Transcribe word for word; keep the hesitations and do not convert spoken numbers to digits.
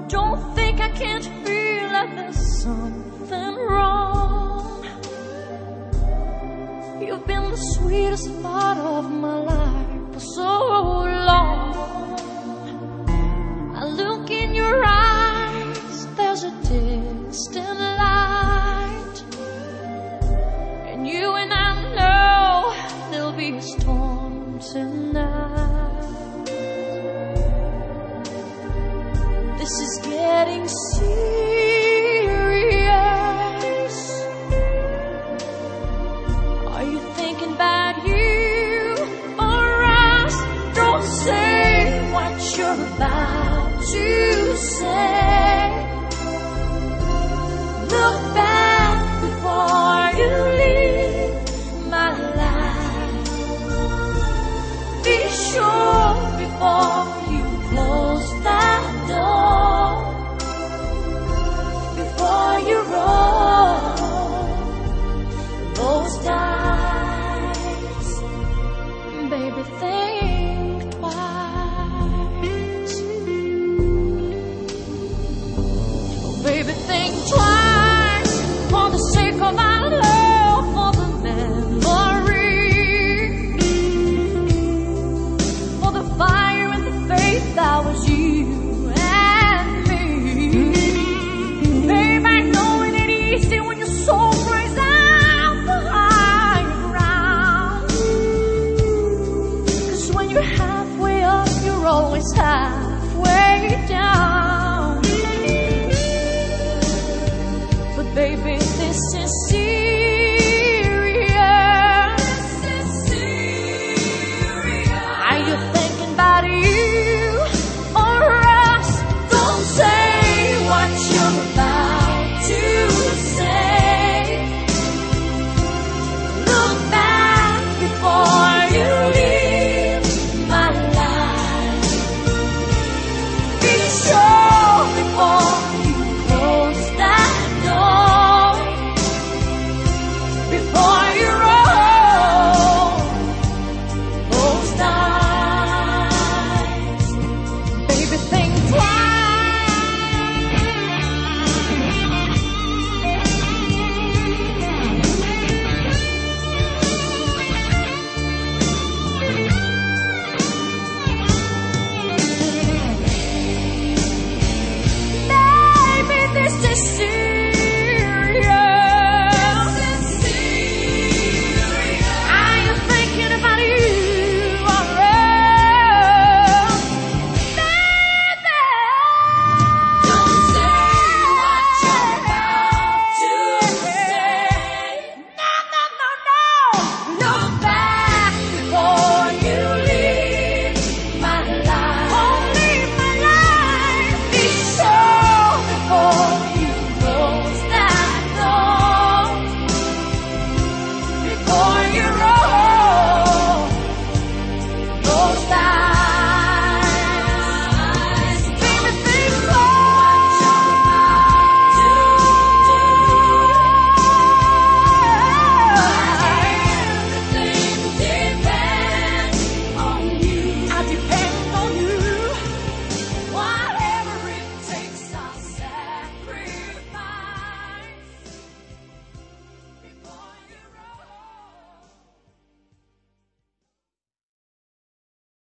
Don't think I can't feel that there's something wrong. You've been the sweetest part of my life for so long. I look in your eyes, there's a distant light, and you and I know there'll be a storm tonight. This is getting serious.